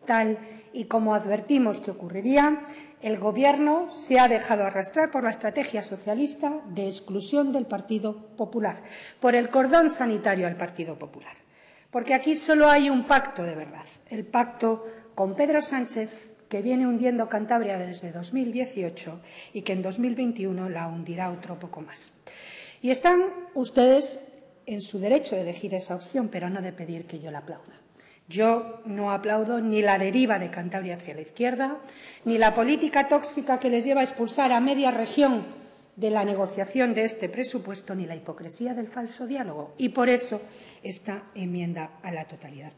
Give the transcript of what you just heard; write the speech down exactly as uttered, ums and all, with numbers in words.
tal y como advertimos que ocurriría, el Gobierno se ha dejado arrastrar por la estrategia socialista de exclusión del Partido Popular, por el cordón sanitario al Partido Popular. Porque aquí solo hay un pacto de verdad, el pacto con Pedro Sánchez, que viene hundiendo Cantabria desde dos mil dieciocho y que en dos mil veintiuno la hundirá otro poco más. Y están ustedes en su derecho de elegir esa opción, pero no de pedir que yo la aplauda. Yo no aplaudo ni la deriva de Cantabria hacia la izquierda, ni la política tóxica que les lleva a expulsar a media región de la negociación de este presupuesto, ni la hipocresía del falso diálogo. Y por eso esta enmienda a la totalidad.